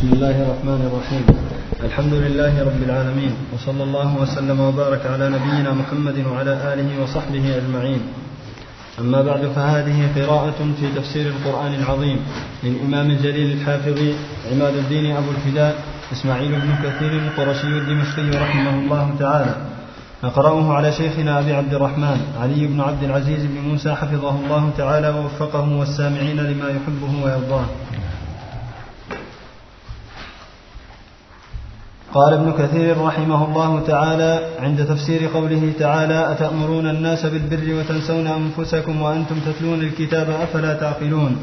بسم الله الرحمن الرحيم. الحمد لله رب العالمين، وصلى الله وسلم وبارك على نبينا محمد وعلى آله وصحبه أجمعين. أما بعد، فهذه قراءة في تفسير القرآن العظيم للإمام الجليل الحافظ عماد الدين أبو الفداء إسماعيل بن كثير القرشي الدمشقي رحمه الله تعالى. نقرأه على شيخنا أبي عبد الرحمن علي بن عبد العزيز بن موسى حفظه الله تعالى ووفقه والسامعين لما يحبه ويرضاه. قال ابن كثير رحمه الله تعالى عند تفسير قوله تعالى: أتأمرون الناس بالبر وتنسون أنفسكم وأنتم تتلون الكتاب أفلا تعقلون.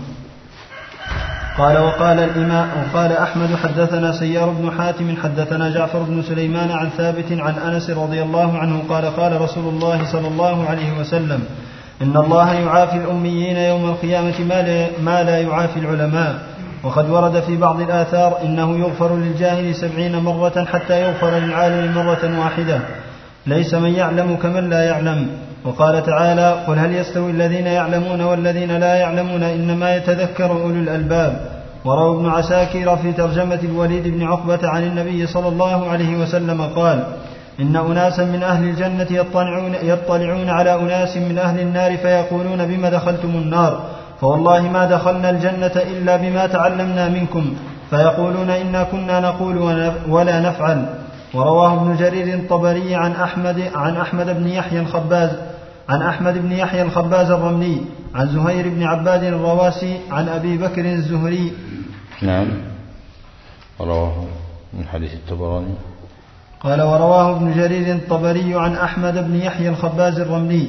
وقال أحمد حدثنا سيار بن حاتم حدثنا جعفر بن سليمان عن ثابت عن أنس رضي الله عنه قال: قال رسول الله صلى الله عليه وسلم: إن الله يعافي الأميين يوم القيامة ما لا يعافي العلماء. وقد ورد في بعض الآثار: إنه يغفر للجاهل 70 مرة حتى يغفر للعالم مرة واحدة، ليس من يعلم كمن لا يعلم. وقال تعالى: قل هل يستوي الذين يعلمون والذين لا يعلمون إنما يتذكر أولو الألباب. وروى ابن عساكر في ترجمة الوليد بن عقبة عن النبي صلى الله عليه وسلم قال: إن أناسا من أهل الجنة يطلعون على أناس من أهل النار فيقولون: بما دخلتم النار؟ فوالله ما دخلنا الجنة إلا بما تعلمنا منكم. فيقولون: إنا كنا نقول ولا نفعل. ورواه ابن جرير الطبري عن أحمد بن يحيى الخباز الرملي عن زهير بن عباد الرواسي عن أبي بكر الزهري. نعم. ورواه من حديث الطبراني. قال: ورواه ابن جرير الطبري عن أحمد بن يحيى الخباز الرملي.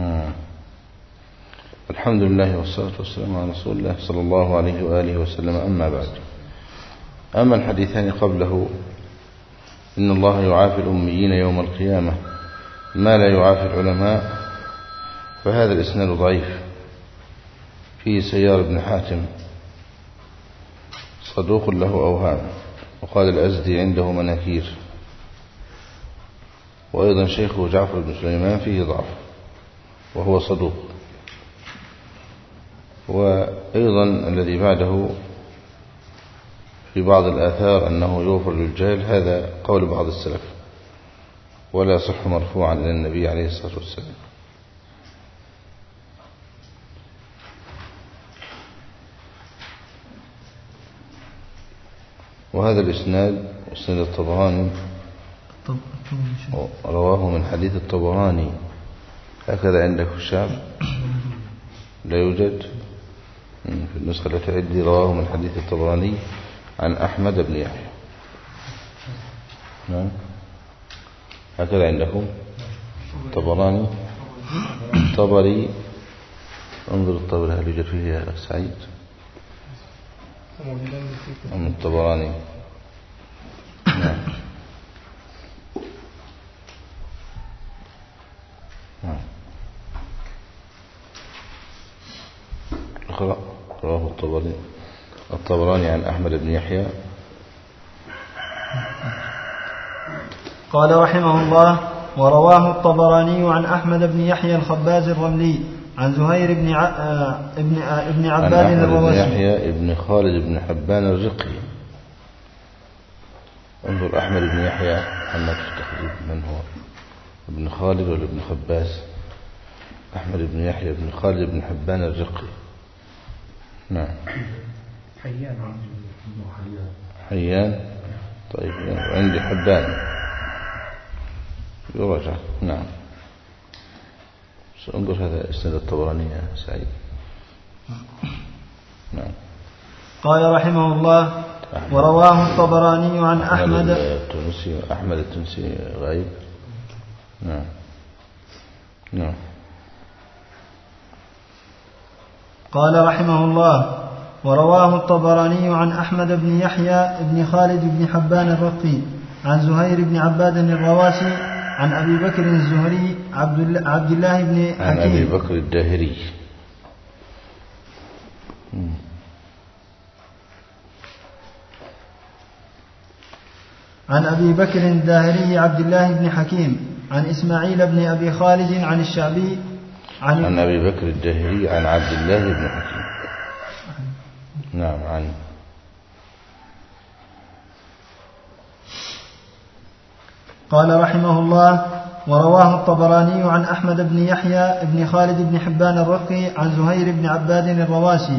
الحمد لله والصلاة والسلام على رسول الله صلى الله عليه وآله وسلم. أما بعد، أما الحديثان قبله: إن الله يعافي الأميين يوم القيامة ما لا يعافي العلماء، فهذا الإسناد ضعيف، فيه سيار بن حاتم صدوق له أوهام، وقال الأزدي عنده مناكير، وأيضا شيخه جعفر بن سليمان فيه ضعف وهو صدوق. وأيضا الذي بعده في بعض الآثار أنه يغفر للجاهل، هذا قول بعض السلف ولا صح مرفوعا إلى النبي عليه الصلاة والسلام. وهذا الإسناد إسناد الطبراني، رواه من حديث الطبراني، هكذا عندك في الشعب لا يوجد في النسخة التي عندي. رواه من حديث الطبراني عن أحمد بن يحيى. نعم، هكذا عندكم طبراني طبري. انظر الطبري هل يوجد فيه يا سعيد أم الطبراني؟ نعم. اقرأ. رواه الطبراني عن أحمد بن يحيى. قال رحمه الله: ورواه الطبراني عن أحمد بن يحيى الخباز الرملي عن زهير ابن عباد الرواسي عن يحيى ابن خالد بن حبان الرقي. انظر أحمد بن يحيى محمد في التخريج من هو؟ ابن خالد ولا ابن خباز؟ أحمد بن يحيى ابن خالد بن حبان الرقي. نعم. حيان. طيب، عندي حبان يرجع. نعم. انظر هذا اسناد الطبراني يا سعيد. نعم. قال رحمه الله: ورواه الطبراني عن أحمد التونسي غايب. نعم. نعم. قال رحمه الله: ورواه الطبراني عن أحمد بن يحيى ابن خالد بن حبان الرقي عن زهير بن عباد الرواسي عن أبي بكر الزهري عبد الله بن حكيم عن أبي بكر الداهري. عن أبي بكر الداهري عبد الله بن حكيم عن إسماعيل بن أبي خالد عن الشعبي عن أبي بكر الداهري عن عبد الله بن حكيم. نعم. قال رحمه الله: ورواه الطبراني عن أحمد بن يحيى بن خالد بن حبان الرقي عن زهير بن عباد الرواسي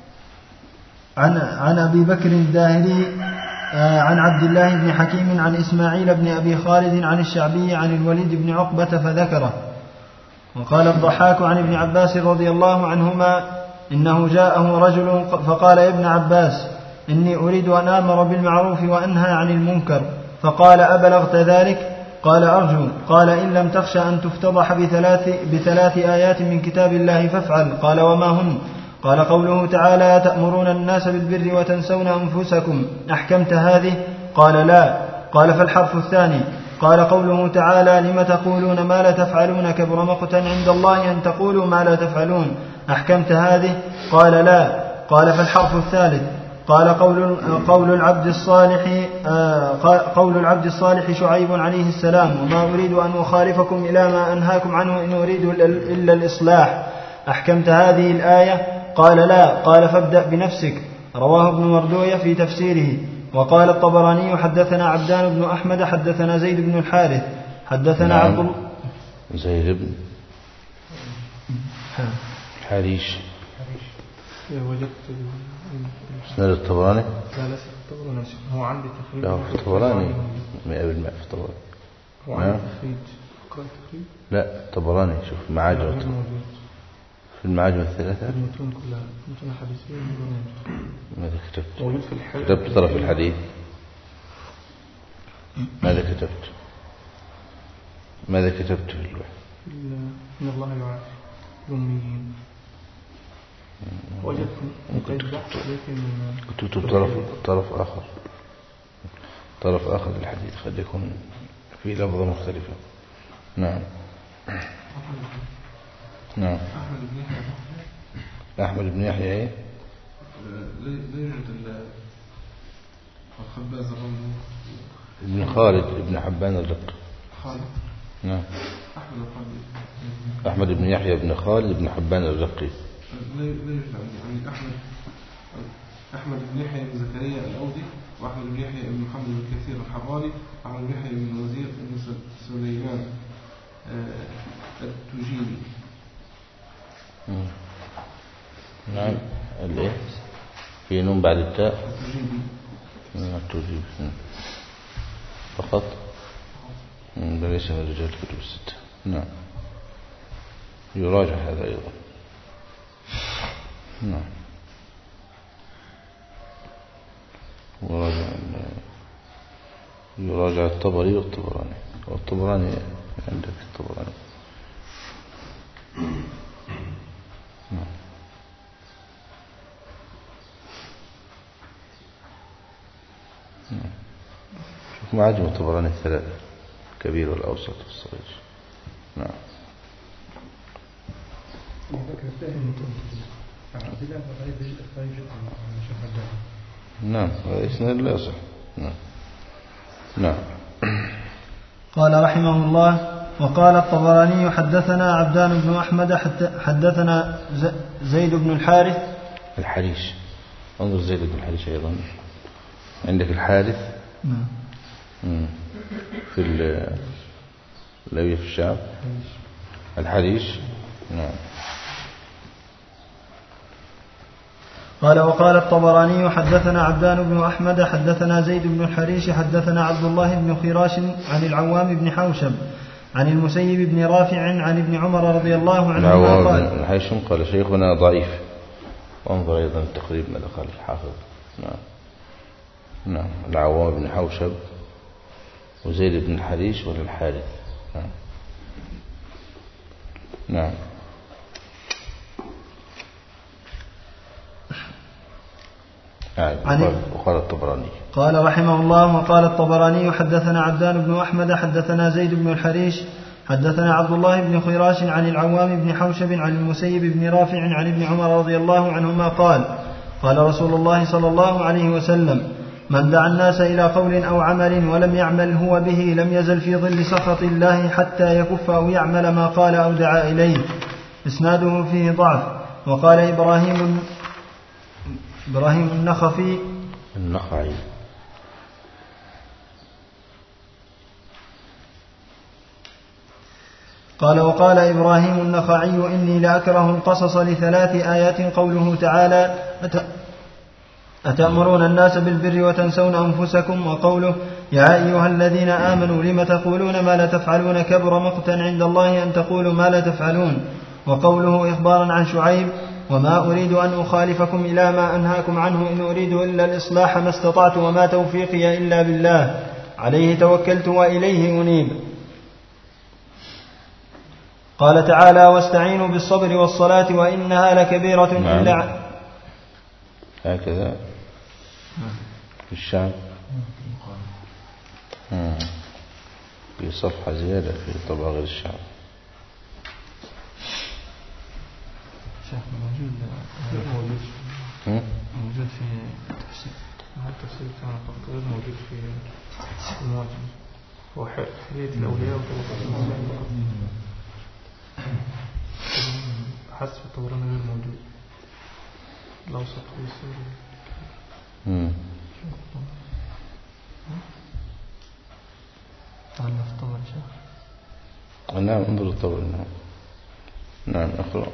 عن أبي بكر الداهلي عن عبد الله بن حكيم عن إسماعيل بن أبي خالد عن الشعبي عن الوليد بن عقبة فذكره. وقال الضحاك عن ابن عباس رضي الله عنهما: إنه جاءه رجل فقال: يا ابن عباس، إني أريد أن آمر بالمعروف وأنهى عن المنكر. فقال: أبلغت ذلك؟ قال: أرجو. قال: إن لم تخش أن تفتضح بثلاث آيات من كتاب الله فافعل. قال: وما هن؟ قال: قوله تعالى: تأمرون الناس بالبر وتنسون أنفسكم، أحكمت هذه؟ قال: لا. قال: فالحرف الثاني؟ قال: قوله تعالى: لم تقولون ما لا تفعلون، كبر مقتا عند الله أن تقولوا ما لا تفعلون، أحكمت هذه؟ قال: لا. قال: فالحرف الثالث؟ قال: قول العبد الصالح شعيب عليه السلام: وما أريد أن أخالفكم إلى ما أنهاكم عنه إن أريد إلا الإصلاح، أحكمت هذه الآية؟ قال: لا. قال: فابدأ بنفسك. رواه ابن مردوية في تفسيره. وقال الطبراني: حدثنا عبدان بن أحمد حدثنا زيد بن الحارث حدثنا عبد الله زيد بن حريش. وجدت سند الطبراني؟ لا الطبراني هو عندي تخريج. لا في الطبراني 100% في الطبراني. هو عندي تخريج. لا الطبراني شوف معاجم، في المعاجم الثلاثة المتون كلها متون حديثية. ماذا كتبت؟ موجود في الحديث. كتبت طرف الحديث. ماذا كتبت؟ ماذا كتبت في الوحي؟ إن الله يعافي الأميين. وجدت مقيد بحث لكن كتبت طرف آخر للحديث قد يكون في لفظة مختلفة. نعم. نعم. أحمد بن يحيى إيه؟ لا يوجد الخباز ابن خالد ابن حبان الرقي. خالد. نعم. أحمد بن يحيى بن خالد بن حبان الرقي. لا يوجد يعني أحمد بن يحيى بن زكريا الأودي، وأحمد بن يحيى بن محمد بن كثير الحراني، وأحمد بن يحيى بن وزير بن سليمان التجيني. نعم. اللي في نون بعد التاء التجيني فقط. ده ليس من رجال الكتب الستة. نعم. يراجع هذا أيضا. نعم. يراجع الطبري والطبراني عندك الطبراني. نعم. شوف معاجم الطبراني الثلاثة: الكبير والأوسط والصغير. نعم. نعم. هذا إسناد لا يصح. نعم. نعم. قال رحمه الله: وقال الطبراني: حدثنا عبدان بن أحمد حدثنا زيد بن الحارث الحريش. انظر زيد بن الحريش أيضا عندك الحارث. نعم. في الأوية في الشعب الحريش. نعم. قال: وقال الطبراني: حدثنا عبدان بن أحمد حدثنا زيد بن الحريش حدثنا عبد الله بن خراش عن العوام بن حوشب عن المسيب بن رافع عن ابن عمر رضي الله عنهما قال: العوام بن حيشم قال: شيخنا ضعيف. وانظر أيضا التقريب ماذا قال الحافظ. نعم. نعم. العوام بن حوشب وزيد بن الحريش ولا الحارث. نعم. نعم. وقال الطبراني: قال رحمه الله: وقال الطبراني: حدثنا عبدان بن أحمد حدثنا زيد بن الحريش حدثنا عبد الله بن خراش عن العوام بن حوشب عن المسيب بن رافع عن ابن عمر رضي الله عنهما قال: قال رسول الله صلى الله عليه وسلم: من دعا الناس إلى قول أو عمل ولم يعمل هو به لم يزل في ظل سخط الله حتى يكف أو يعمل ما قال أو دعا إليه. إسناده فيه ضعف. وقال إبراهيم النخعي قال وقال إبراهيم النخعي إني لأكره القصص لثلاث آيات. قوله تعالى أتأمرون الناس بالبر وتنسون أنفسكم، وقوله يا أيها الذين آمنوا لم تقولون ما لا تفعلون كبر مقتا عند الله أن تقولوا ما لا تفعلون، وقوله إخبارا عن شعيب وما أريد أن أخالفكم إلى ما أنهاكم عنه إن أريد إلا الإصلاح ما استطعت وما توفيقي إلا بالله عليه توكلت وإليه أنيب. قال تعالى واستعينوا بالصبر والصلاة وإنها لكبيرة إلا هكذا في الشعب في صفحة زيادة في طبع غير الشعب موجود في التفسير كان فقط غير موجود في المواجهة هو حلية الأولياء حسب الطبراني غير موجود الأوسط في السوري تعال نفتمر شيخ. نعم انظر الطبراني. نعم أقرأ.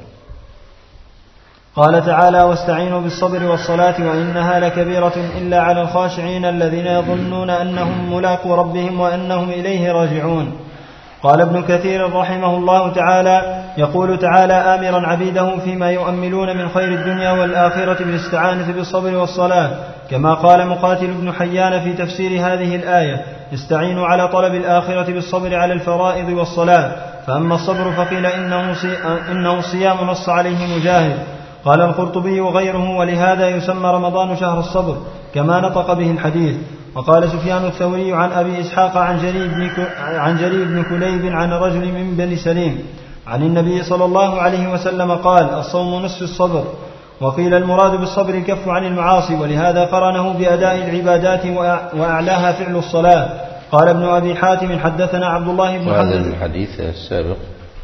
قال تعالى واستعينوا بالصبر والصلاة وإنها لكبيرة إلا على الخاشعين الذين يظنون أنهم ملاقو ربهم وأنهم إليه راجعون. قال ابن كثير رحمه الله تعالى يقول تعالى آمرا عبيده فيما يؤملون من خير الدنيا والآخرة بالاستعانة بالصبر والصلاة، كما قال مقاتل بن حيان في تفسير هذه الآية استعينوا على طلب الآخرة بالصبر على الفرائض والصلاة. فأما الصبر فقيل إنه الصيام نص عليه مجاهد. قال القرطبي وغيره ولهذا يسمى رمضان شهر الصبر كما نطق به الحديث. وقال سفيان الثوري عن أبي إسحاق عن جرير بن كليب عن رجل من بني سليم عن النبي صلى الله عليه وسلم قال الصوم نصف الصبر. وقيل المراد بالصبر الكف عن المعاصي، ولهذا قرنه بأداء العبادات وأعلاها فعل الصلاة. قال ابن أبي حاتم حدثنا عبد الله بن هذا الحديث السابق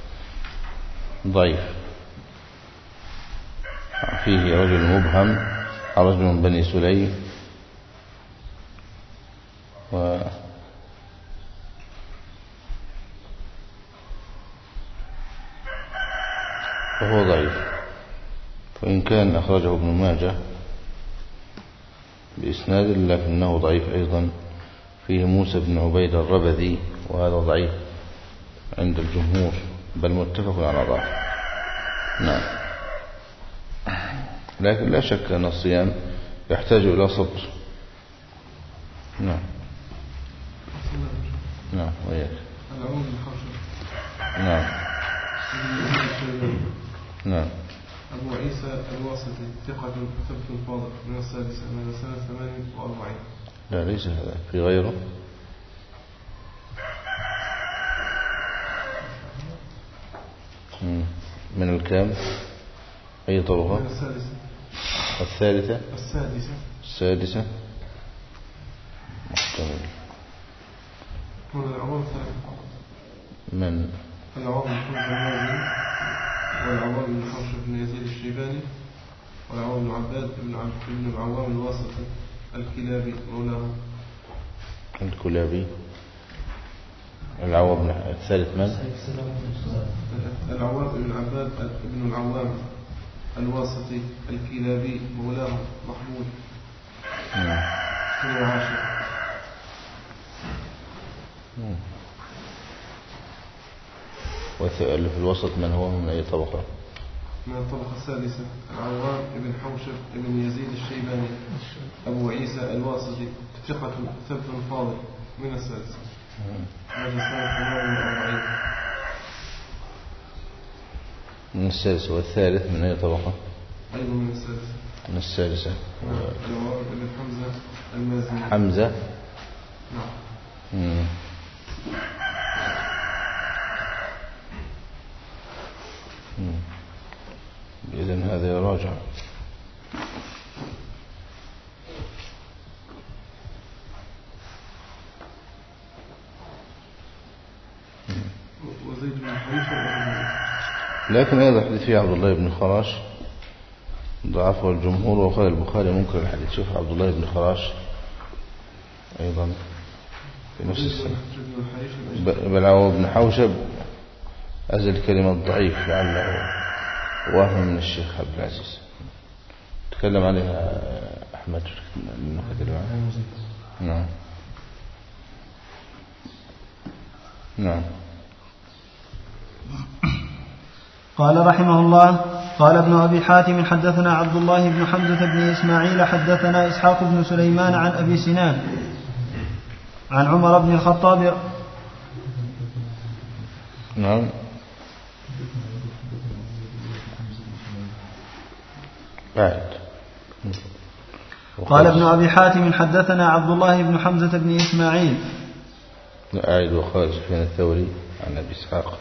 ضعيف فيه رجل مبهم رجل من بني سليم وهو ضعيف، وإن كان أخرجه ابن ماجه بإسناد لكنه ضعيف أيضا. فيه موسى بن عبيد الربذي وهذا ضعيف عند الجمهور بل متفق على ضعف. نعم، لكن لا شك أن الصيام يحتاج إلى صبر. نعم نعم وياك. نعم نعم. أبو عيسى الواسطي ثقة ثبت فاضل من السادسة من سنة 48. لا ليس هذا، في غيره. من الكام؟ أي طبقة؟ من السادسة. الثالثة؟ السادسة. محتمل. من العوام الثالثة. من؟ العوام بن المازني، والعوام بن حوشب بن يزيد الشيباني، والعوام بن عباد بن العوام الواسطي الكلابي مولاه. الكلابي. العوام الثالث من؟ العوام بن عباد بن العوام الواسطي الكلابي مولاه محمود. هو عاشر. واللي في الوسط من هو من أي طبقة؟ من الطبقة السادسة العوام بن حوشب بن يزيد الشيباني أبو عيسى الواسطي ثقة ثبت فاضل من السادسة. هذا سنة 48. من السادسة. والثالث من أي طبقة؟ أيضا من السادسة. من السادسة. العوام بن حمزة المازني. حمزة. نعم. إذن هذا يراجع. وزيد بن حنيفة. لكن هذا الحديث فيه عبد الله بن خراش ضعفه الجمهور، وقال البخاري منكر الحديث. شوف عبد الله بن خراش أيضا في نفس السنة. بل عوام بن حوشب أزل كلمة ضعيف لعله وهم من الشيخ عبد العزيز تكلم عليها أحمد النكت اللي معه. نعم نعم. قال رحمه الله قال ابن أبي حاتم حدثنا عبد الله بن حمزة بن إسماعيل حدثنا إسحاق بن سليمان عن أبي سنان عن عمر بن الخطاب. نعم. قال ابن أبي حاتم حدثنا عبد الله بن حمزة بن إسماعيل أعيد وقال سفيان الثوري عن أبي إسحاق.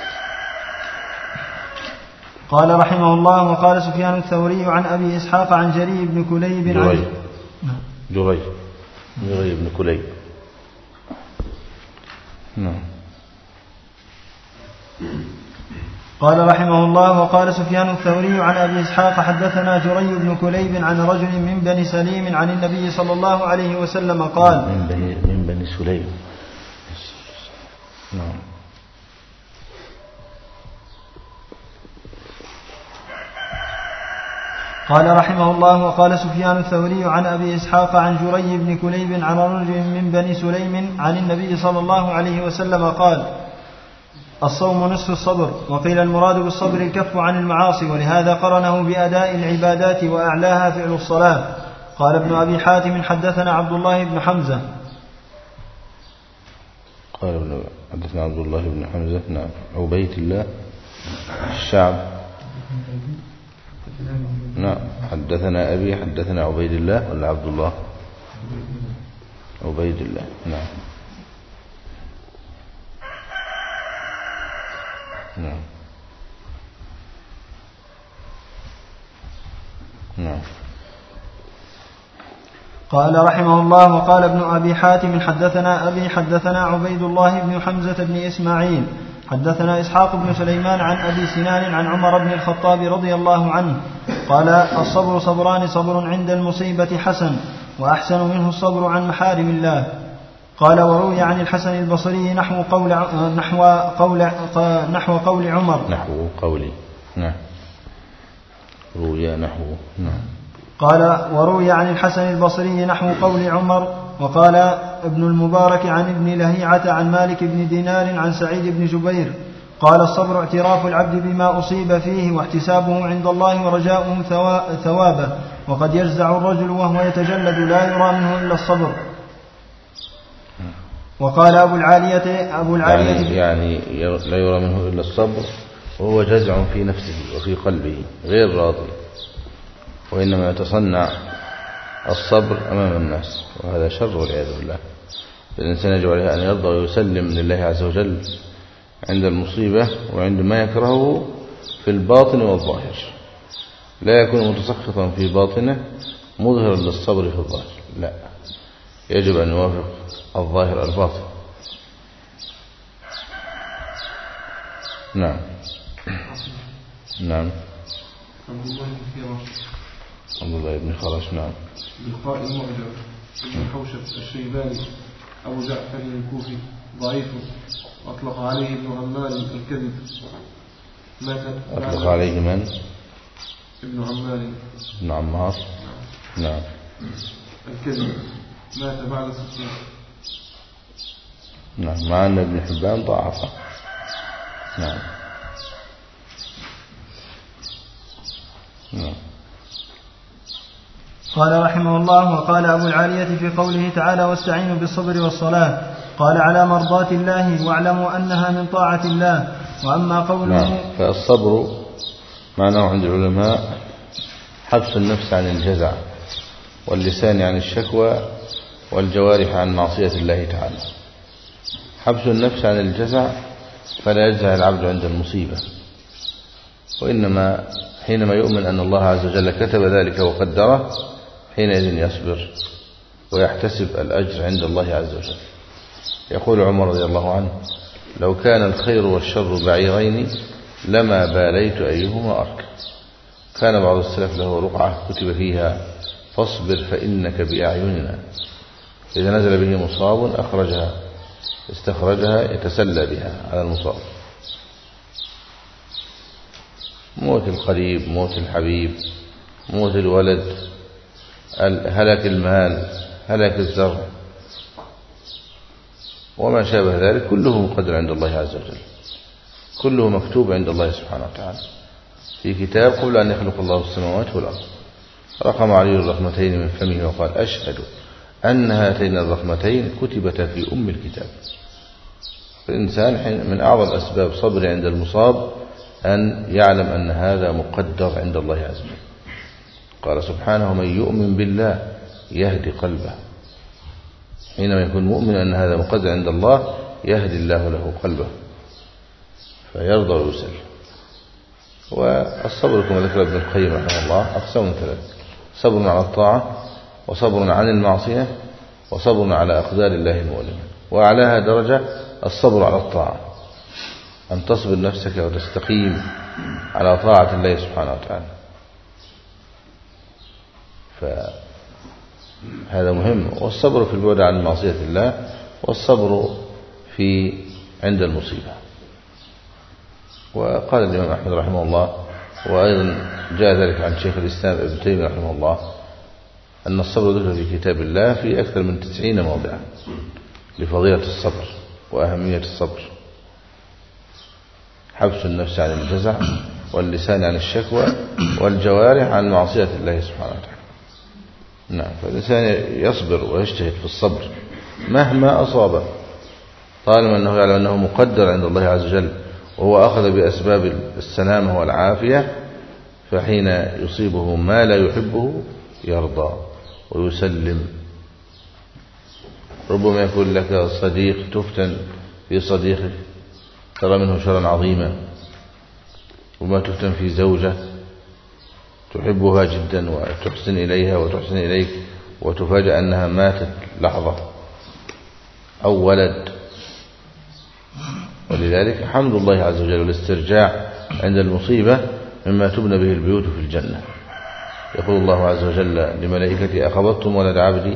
قال رحمه الله وقال سفيان الثوري عن أبي إسحاق عن جرير بن كليب جرير بن كليب. نعم. قال رحمه الله وقال سفيان الثوري عن أبي إسحاق حدثنا جرير بن كليب عن رجل من بني سليم عن النبي صلى الله عليه وسلم قال من بني سليم. نعم. قال رحمه الله وقال سفيان الثوري عن أبي إسحاق عن جرير بن كليب عن رجل من بني سليم عن النبي صلى الله عليه وسلم قال الصوم نصف الصبر وقيل المراد بالصبر الكف عن المعاصي ولهذا قرنه بأداء العبادات وأعلاها فعل الصلاة. قال ابن أبي حاتم حدثنا عبد الله بن حمزة قال حدثنا عبد الله بن حمزة. نعم. عبيد الله الشعب. نعم. حدثنا أبي حدثنا عبيد الله ولا عبد الله؟ عبيد الله. نعم. نعم. نعم. قال رحمه الله وقال ابن أبي حاتم حدثنا أبي حدثنا عبيد الله بن حمزة بن إسماعيل حدثنا إسحاق بن سليمان عن أبي سنان عن عمر بن الخطاب رضي الله عنه قال الصبر صبران صبر عند المصيبة حسن وأحسن منه الصبر عن محارم الله. قال وروي عن الحسن البصري نحو قول عمر نحو قولي. نعم. روي نحو. نعم. قال وروي عن الحسن البصري نحو قول عمر. وقال ابن المبارك عن ابن لهيعة عن مالك بن دينار عن سعيد بن جبير قال الصبر اعتراف العبد بما أصيب فيه واحتسابه عند الله ورجاؤه ثوابه وقد يجزع الرجل وهو يتجلد لا يرى منه إلا الصبر. وقال أبو العالية يعني لا يرى منه إلا الصبر وهو جزع في نفسه وفي قلبه غير راضي وإنما يتصنع الصبر أمام الناس وهذا شر والعياذ بالله. الإنسان يجب عليه أن يرضى ويسلم لله عز وجل عند المصيبة وعند ما يكرهه في الباطن والظاهر لا يكون متسخطا في باطنه مظهرا للصبر في الظاهر لا يجب أن يوافق الظاهر الباطن. نعم. نعم. عبد الله بن خراش. نعم. بالقاء المعجم ابن حوشب الشيباني أبو جعفر الكوفي ضعيف أطلق عليه ابن عمال الكذب مات. أطلق عليه من؟ ابن عمال ابن عمار. نعم. الكذب مات بعد 60. نعم. مع أن ابن حبان ضعفه. نعم. نعم. قال رحمه الله وقال أبو العالية في قوله تعالى واستعينوا بالصبر والصلاة قال على مرضات الله واعلموا أنها من طاعة الله. وأما قوله نعم. فالصبر معناه عند العلماء حبس النفس عن الجزع واللسان عن الشكوى والجوارح عن معصية الله تعالى. حبس النفس عن الجزع فلا يجزع العبد عند المصيبة وإنما حينما يؤمن أن الله عز وجل كتب ذلك وقدره حينئذ يصبر ويحتسب الأجر عند الله عز وجل. يقول عمر رضي الله عنه لو كان الخير والشر بعيرين لما باليت أيهما أركب. كان بعض السلف له رقعة كتب فيها فاصبر فإنك بأعيننا إذا نزل به مصاب استخرجها يتسلى بها على المصاب. موت القريب، موت الحبيب، موت الولد، هلك المال، هلك الزرع، وما شابه ذلك، كله مقدر عند الله عز وجل، كله مكتوب عند الله سبحانه وتعالى في كتاب قبل أن يخلق الله السماوات والأرض. رقم علي الرقمتين من فمه وقال: أشهد أن هاتين الرقمتين كتبتا في أم الكتاب. الإنسان من أعظم أسباب صبر عند المصاب أن يعلم أن هذا مقدر عند الله عز وجل. قال سبحانه: من يؤمن بالله يهدي قلبه. حينما يكون مؤمن أن هذا مقدر عند الله يهدي الله له قلبه فيرضى ويسلم. والصبر كما ذكر ابن القيم رحمه الله أقسام ثلاث: صبر على الطاعة، وصبر عن المعصية، وصبر على أقدار الله المؤلمة. وأعلاها درجة الصبر على الطاعة، أن تصبر نفسك وتستقيم على طاعة الله سبحانه وتعالى، فهذا مهم. والصبر في البعد عن معصية الله، والصبر عند المصيبة. وقال الإمام أحمد رحمه الله، وأيضا جاء ذلك عن شيخ الإسلام ابن تيمية رحمه الله، أن الصبر ذكر في كتاب الله في أكثر من 90 موضعا لفضيلة الصبر وأهمية الصبر: حبس النفس عن الجزع، واللسان عن الشكوى، والجوارح عن معصية الله سبحانه وتعالى. نعم، فالإنسان يصبر ويجتهد في الصبر مهما أصابه، طالما أنه يعلم أنه مقدر عند الله عز وجل، وهو أخذ بأسباب السلامة والعافية، فحين يصيبه ما لا يحبه يرضى ويسلم. ربما يكون لك صديق تفتن في صديقك ترى منه شرا عظيما، وما تفتن في زوجة تحبها جدا وتحسن إليها وتحسن إليك، وتفاجأ أنها ماتت لحظة، أو ولد. ولذلك حمد الله عز وجل والاسترجاع عند المصيبة مما تبنى به البيوت في الجنة. يقول الله عز وجل لملائكته: أقبضتم ولد عبدي،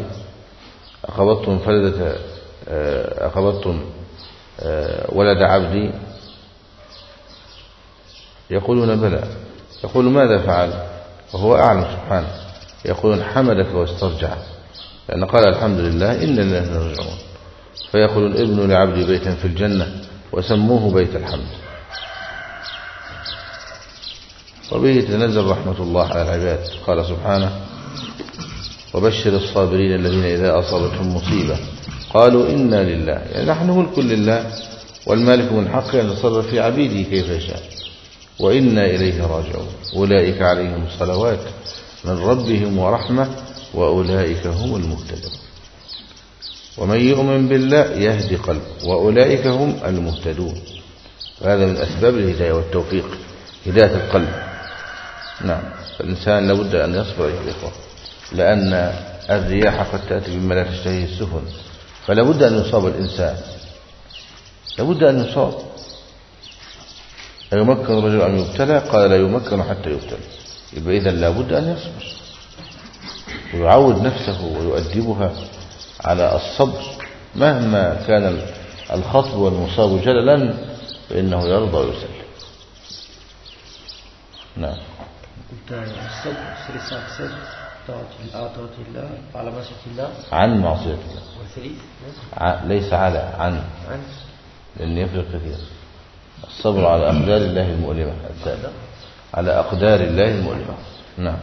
أقبضتم ولد عبدي؟ يقولون بلى. يقول: ماذا فعل؟ وهو أعلم سبحانه. يقولون: حمدك واسترجع، لأن قال الحمد لله إنا لله راجعون. فيقولون: ابنوا لعبدي بيتا في الجنة وسموه بيت الحمد. وبه تنزل رحمة الله على العباد. قال سبحانه: وبشر الصابرين الذين إذا أصابتهم مصيبة قالوا إنا لله، يعني نحن ملك لله، والمالك من حقه أن يتصرف في عبيده كيف يشاء، وإنا إليه راجعون. أولئك عليهم صلوات من ربهم ورحمة وأولئك هم المهتدون. ومن يؤمن بالله يهدي قلبه وأولئك هم المهتدون. وهذا من أسباب الهداية والتوفيق، هداية القلب. نعم، فالإنسان لابد أن يصبر أيها الإخوة، لأن الرياح قد تأتي بما لا تشتهيه السفن، فلابد أن يصاب الإنسان، لابد أن يصاب. أيمكن الرجل أن يبتلى؟ قال: لا يمكن حتى يبتلى. يبقى إذن لابد أن يصبر ويعود نفسه ويؤدبها على الصبر، مهما كان الخطب والمصاب جللا فإنه يرضى ويسلم. نعم. الصبر سريساك سر طاعة الله على معصية الله، عن معصية الله، والثريث ليس عن لأن يفرق كثير. الصبر على أقدار الله المؤلمة، على أقدار الله المؤلمة. نعم.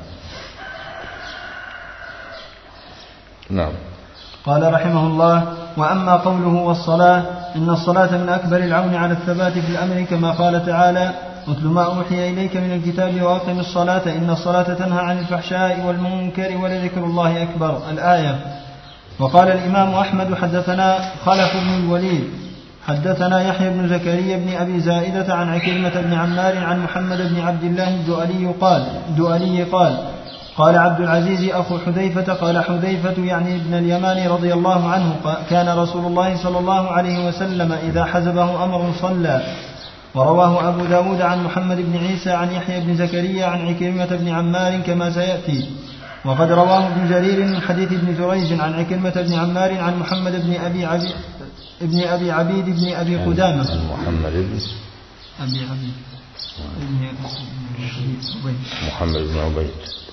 نعم. قال رحمه الله: وأما قوله والصلاة، إن الصلاة من أكبر العون على الثبات في الأمر، كما قال تعالى: اتل ما أوحي إليك من الكتاب وأقم الصلاة إن الصلاة تنهى عن الفحشاء والمنكر ولذكر الله أكبر، الآية. وقال الإمام أحمد: حدثنا خلف بن الوليد حدثنا يحيى بن زكريا بن أبي زائدة عن عكرمة بن عمار عن محمد بن عبد الله الدؤلي قال: قال عبد العزيز أخو حذيفة: قال حذيفة يعني ابن اليمان رضي الله عنه: كان رسول الله صلى الله عليه وسلم إذا حزبه أمر صلى. ورواه أبو داود عن محمد بن عيسى عن يحيى بن زكريا عن عكرمة بن عمار كما سيأتي. وقد رواه ابن جرير من حديث ابن جريج عن عكرمة بن عمار عن محمد بن أبي عبيد بن أبي قدامة. محمد بن أبي عبيد محمد بن عبيد.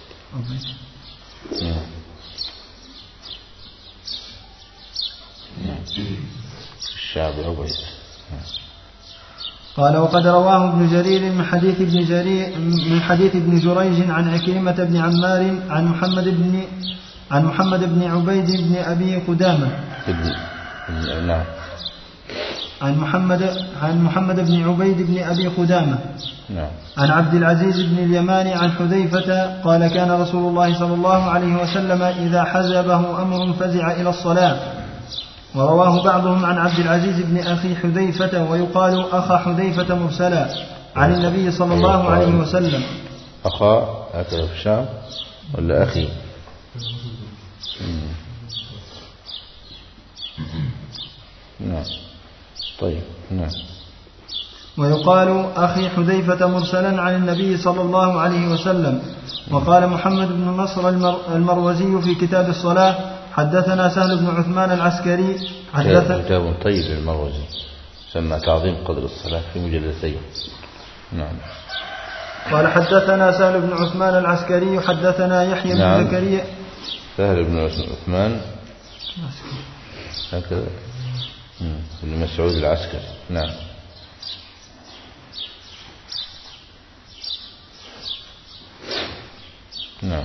الشعبي عبيد. قال وقد رواه ابن جرير من حديث ابن جريج عن عكرمة بن عمار عن محمد بن عبيد بن أبي قدامة عن محمد بن عبيد بن أبي قدامة عن عبد العزيز بن اليماني عن حذيفة قال كان رسول الله صلى الله عليه وسلم إذا حزبه أمر فزع إلى الصلاة. ورواه بعضهم عن عبد العزيز بن أخي حذيفة ويقال أخا حذيفة مرسلا عن النبي صلى الله عليه وسلم. أخا هكذا في الشام ولا أخي؟ نعم طيب نعم. ويقال أخي حذيفة مرسلا عن النبي صلى الله عليه وسلم. وقال محمد بن نصر المروزي في كتاب الصلاة حدثنا سهل بن عثمان العسكري كتاب طيب المروزي سمى تعظيم قدر الصلاة في مجلدين. نعم. قال حدثنا سهل بن عثمان العسكري حدثنا يحيى بن زكريا. سهل بن عثمان هكذا بن مسعود العسكري. نعم. نعم.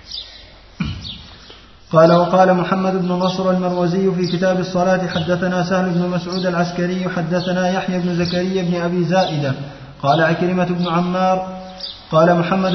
قال وقال محمد بن نصر المروزي في كتاب الصلاة حدثنا سهل بن مسعود العسكري حدثنا يحيى بن زكريا بن أبي زائدة قال عكرمة بن عمار قال محمد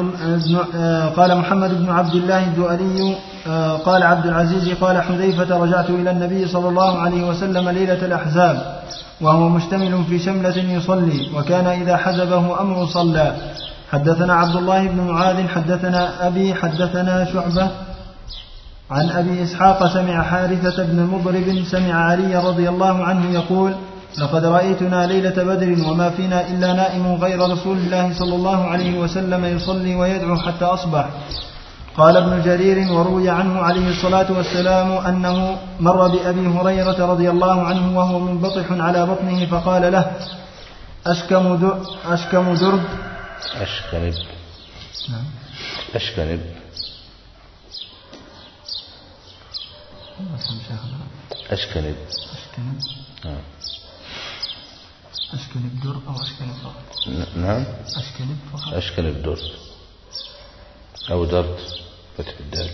بن عبد الله الدؤلي قال عبد العزيز قال حذيفة رجعت إلى النبي صلى الله عليه وسلم ليلة الأحزاب وهو مشتمل في شملة يصلي وكان إذا حزبه أمر صلى. حدثنا عبد الله بن معاذ حدثنا أبي حدثنا شعبة عن أبي إسحاق سمع حارثة بن مضرب سمع علي رضي الله عنه يقول لقد رأيتنا ليلة بدر وما فينا إلا نائم غير رسول الله صلى الله عليه وسلم يصلي ويدعو حتى أصبح. قال ابن جرير وروي عنه عليه الصلاة والسلام أنه مر بأبي هريرة رضي الله عنه وهو منبطح على بطنه فقال له أشكم درب أشكنب أشكنب در أو أشكنب فقط. نعم أشكنب فقط. أشكنب در أو درد فتح الدال.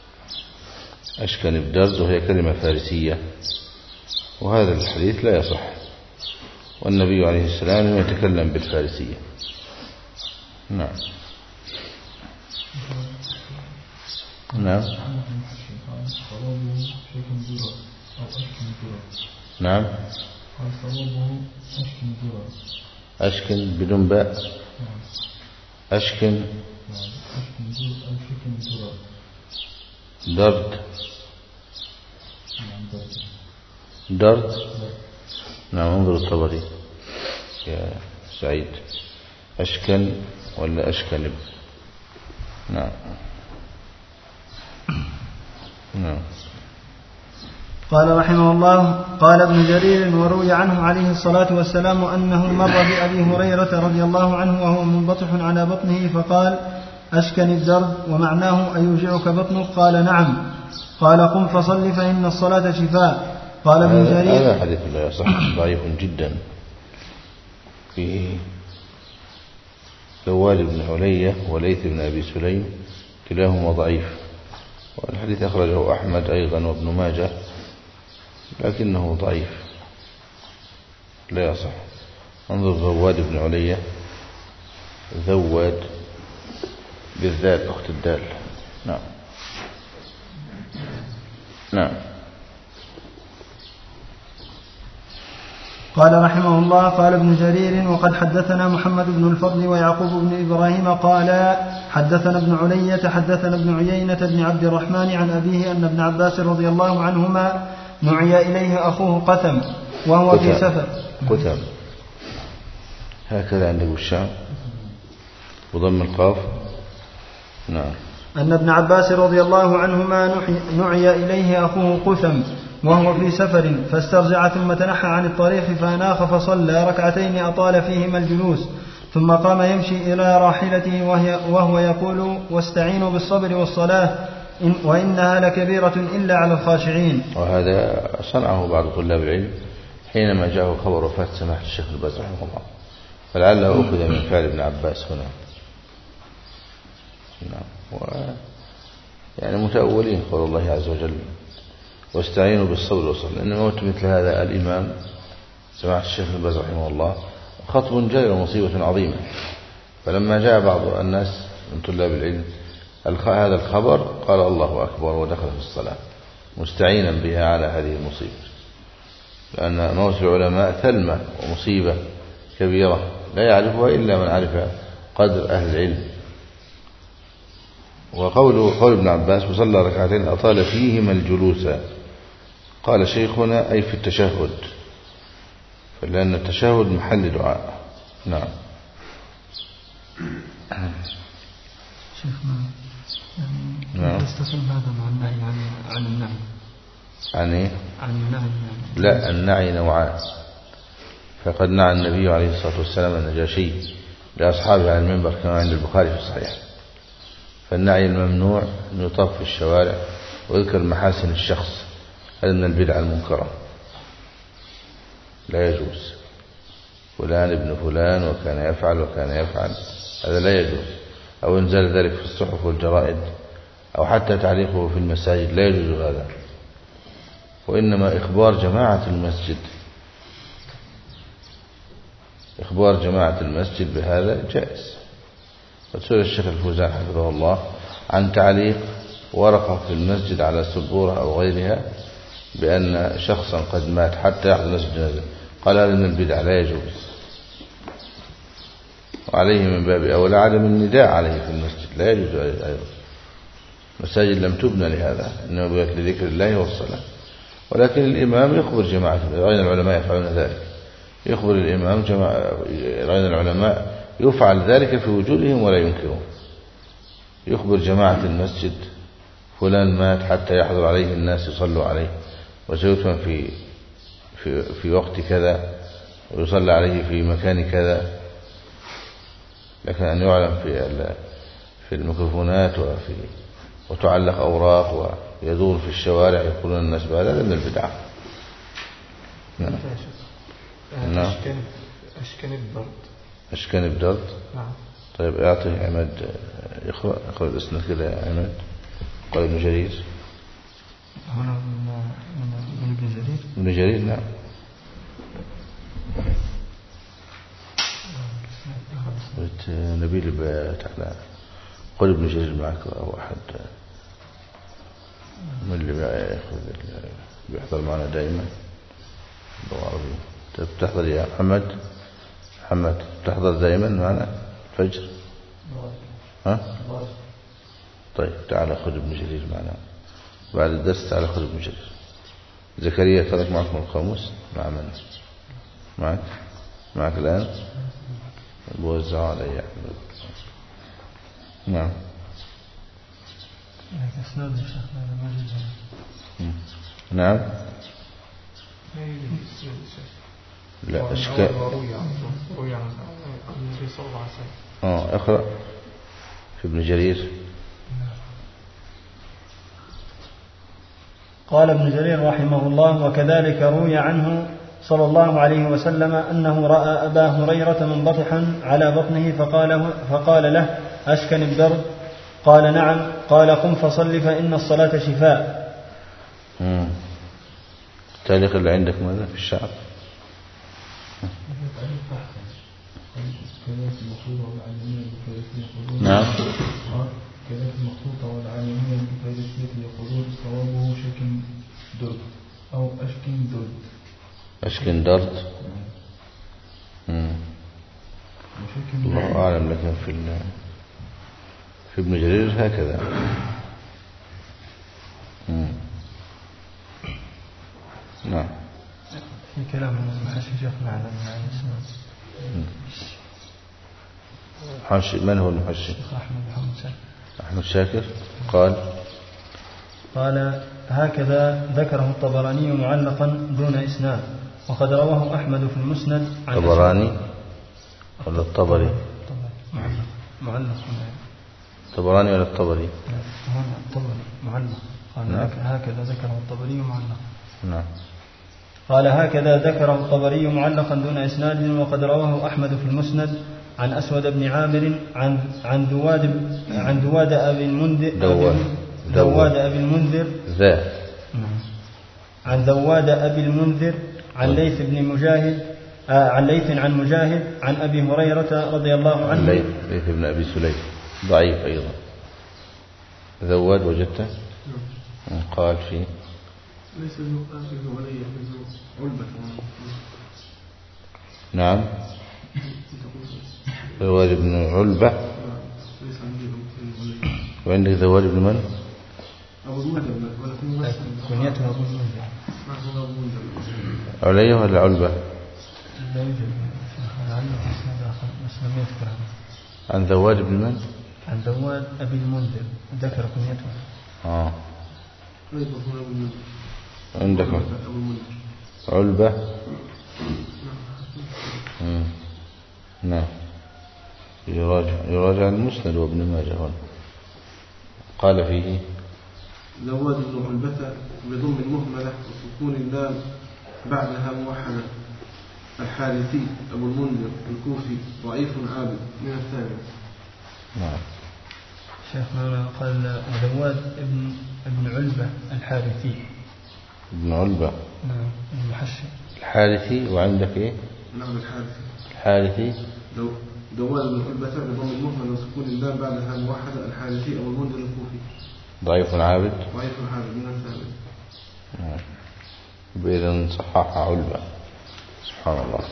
أشكنب درد وهي كلمة فارسية وهذا الحديث لا يصح والنبي عليه السلام يتكلم بالفارسية. نعم. نعم. نعم. أشكن بدون باء. أشكن درد نعم. انظر الطبري يا سعيد أشكن ولا أشكنب. نعم. نعم. قال رحمه الله قال ابن جرير وروي عنه عليه الصلاة والسلام أنه مر بأبي هريرة رضي الله عنه وهو منبطح على بطنه فقال أشكن الدرد ومعناه أيوجعك بطنك؟ قال نعم. قال قم فصل فإن الصلاة شفاء. قال ابن جرير هذا حديث لا يصح ضعيف جدا في ذوال بن علية وليث بن أبي سليم كلاهما ضعيف والحديث أخرجه أحمد أيضا وابن ماجه لكنه ضعيف لا يصح. انظر ذواد بن علية ذواد بالذات أخت الدال. نعم. نعم. قال رحمه الله قال ابن جرير وقد حدثنا محمد بن الفضل ويعقوب بن إبراهيم قال حدثنا ابن علية حدثنا ابن عيينة بن عبد الرحمن عن أبيه أن ابن عباس رضي الله عنهما نعي إليه أخوه قثم وهو في سفر. قثم هكذا عندك الشام وضم القاف. نعم. أن ابن عباس رضي الله عنهما نعي إليه أخوه قثم وهو في سفر فاسترجع ثم تنحى عن الطريق فأناخ فصلى ركعتين أطال فيهما الجلوس ثم قام يمشي إلى راحلته وهو يقول واستعينوا بالصبر والصلاة وإنها لكبيرة إلا على الخاشعين. وهذا صنعه بعض طلاب العلم حينما جاءه خبر وفاة سماحة الشيخ الباز رحمه الله، فلعله أخذ من فعل ابن عباس هنا. يعني متأولين قول الله عز وجل واستعينوا بالصبر والصلاة، لأن موت مثل هذا الإمام سماحة الشيخ الباز رحمه الله خطب جلل ومصيبة عظيمة، فلما جاء بعض الناس من طلاب العلم هذا الخبر قال الله أكبر ودخل في الصلاة مستعينا بها على هذه المصيبة، لأن موت العلماء ثلمة ومصيبة كبيرة لا يعرفها إلا من عرف قدر أهل العلم. وقول ابن عباس وصلى ركعتين أطال فيهما الجلوس، قال شيخنا أي في التشهد، لأن التشهد محل دعاء. نعم. شيخنا نعم. يستقيم هذا مع النهي عن النعي. عن إيه؟ عن النعي. لا، النعي نوعان، فقد نعى النبي عليه الصلاة والسلام النجاشي لأصحابه على المنبر كما عند البخاري في الصحيح. فالنعي الممنوع أن يطاف في الشوارع ويذكر محاسن الشخص، هذا من البدع المنكرة، لا يجوز. فلان ابن فلان وكان يفعل وكان يفعل، هذا لا يجوز. أو إنزال ذلك في الصحف والجرائد أو حتى تعليقه في المساجد، لا يجوز هذا. وإنما إخبار جماعة المسجد بهذا جائز. وسئل الشيخ الفوزان حفظه الله عن تعليق ورقة في المسجد على سبورة أو غيرها بأن شخصا قد مات حتى يحضر الناس الجنازة، قال هذا من البدع لا يجوز، وعليه من باب أولى عدم النداء عليه في المسجد، لا يجوز أيضا. المساجد لم تبنى لهذا، إنما بنيت لذكر الله والصلاة. ولكن الإمام يخبر جماعة، رأينا العلماء يفعلون ذلك، يخبر الإمام رأينا العلماء يفعل ذلك في وجودهم ولا ينكرون، يخبر جماعة المسجد فلان مات حتى يحضر عليه الناس يصلوا عليه، وسيدفن في وقت كذا ويصلى عليه في مكان كذا. لكن أن يعلم في الميكروفونات وتعلق أوراق ويدور في الشوارع يقولون الناس بهذا من البدعة. نعم. نعم. أشكن الدرد. نعم. طيب أعطيه عماد يقرأ الإسناد كده يا عماد. قال ابن جرير. هنا من ابن جرير. ابن جرير نعم. نبيل تعالى قل ابن جرير معك أو أحد من اللي بيحضر معنا دائما بالعربي. تحضر يا محمد تحضر دائما معنا الفجر؟ ها؟ طيب تعال خذ ابن جرير معنا بعد الدرس، تعال خذ ابن جرير. زكريا ترك معكم القاموس؟ مع من؟ معك الآن؟ بوزع علي. نعم. نعم. لا أشكال. اقرأ في ابن جرير. قال ابن جرير رحمه الله: وكذلك روي عنه صلى الله عليه وسلم أنه رأى أبا هريرة منبطحا على بطنه فقال له: أشكن الدرد؟ قال: نعم. قال: قم فصل فإن الصلاة شفاء. التعليق اللي عندك ماذا في الشعب؟ نعم. كذلك المخطوطة والعالمية بفارسية يقولون صوابه شكن درد أو أشكن درد. أشكن درد. الله أعلم، لكن في ابن جرير هكذا. نعم. في كلام المحشي معنا حاشي. من هو المحشي؟ أحمد شاكر. قال هكذا ذكره الطبراني معلقا دون إسناد، وقد رواه أحمد في المسند عن ولا الطبري؟ معلق. الطبراني ولا الطبري؟ الطبري معلق. قال هكذا ذكره الطبري معلق. نعم. قال هكذا ذكره الطبري معلقا دون إسناد. وقد رواه أحمد في المسند عن أسود بن عامر عن دواد أبي المنذر عن ذواد أبي المنذر عن ليث بن مجاهد عن ليث عن مجاهد عن أبي هريرة رضي الله عنه. ليث بن أبي سليم ضعيف أيضا. ذواد وجدته قال فيه ليس ابن ولي علبة. نعم. ذواد بن علبة. وعندك ذواد بن من؟ أبو المنذر. كنيته أبو المنذر. عليا ولا علبة؟ لا يوجد. عن ذواد بن من؟ عن ذواد أبي المنذر ذكر كنيته. عندك علبة. نعم. يراجع المسند وابن ماجه. قال فيه ذواد بن علبة بضم المهملة وسكون اللام بعدها موحدة. الحارثي أبو المنذر الكوفي ضعيف عابد من الثاني. نعم. شيخنا قال ذواد ابن علبة الحارثي. ابن علبة. نعم. المحشي. الحارثي. وعندك ايه؟ نعم الحارثي. دواد بن علبة بضم المهمل وسكون اللام بعدها موحدة. الحارثي أبو المنذر الكوفي ضعيف عابد. من الثالث. نعم. بإذن صحح علبة. سبحان الله.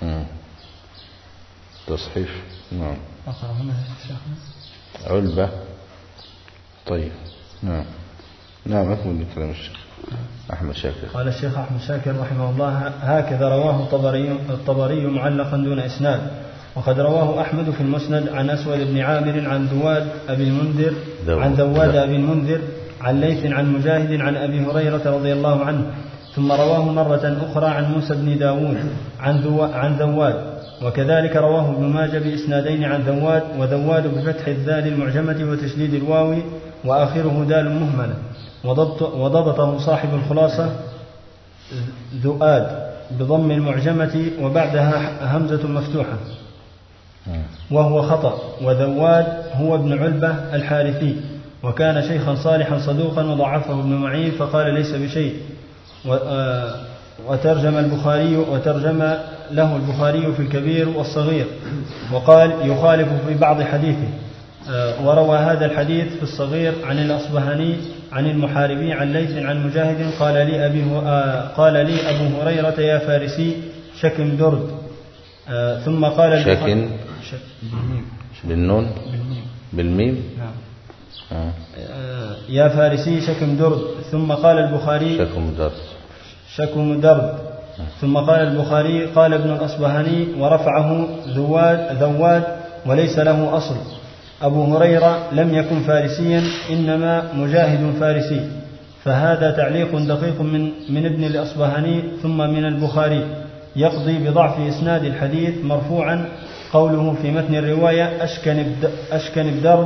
تصحيف. نعم. أقرأ هنا شيخنا علبة. طيب. نعم أكمل كلام الشيخ أحمد شاكر. قال الشيخ أحمد شاكر رحمه الله هكذا رواه الطبري معلقا دون إسناد. وقد رواه أحمد في المسند عن أسود بن عامر عن ذواد أبي المنذر عن ذواد أبي المنذر عن ليث عن مجاهد عن أبي هريرة رضي الله عنه. ثم رواه مرة أخرى عن موسى بن داود عن ذواد. وكذلك رواه ابن ماجه بإسنادين عن ذواد. وذواد بفتح الذال المعجمة وتشديد الواو وآخره دال مهملة. وضبطه صاحب الخلاصة ذؤاد بضم المعجمة وبعدها همزة مفتوحة وهو خطأ. وذواد هو ابن علبة الحارثي وكان شيخا صالحا صدوقا وضعفه ابن معين فقال ليس بشيء. وترجم له البخاري في الكبير والصغير وقال يخالف في بعض حديثه. وروى هذا الحديث في الصغير عن الأصبهاني عن المحاربي عن ليث عن مجاهد قال لي أبو هريرة يا فارسي شكم درد. ثم قال شكن بالنون بالميم. نعم. يا فارسي شكم درد. ثم قال البخاري شكم درد. ثم قال البخاري قال ابن الأصبهاني ورفعه ذواد وليس له أصل. أبو هريرة لم يكن فارسيا إنما مجاهد فارسي. فهذا تعليق دقيق من ابن الأصبهاني ثم من البخاري يقضي بضعف إسناد الحديث مرفوعا. قوله في متن الرواية أشكن بدرد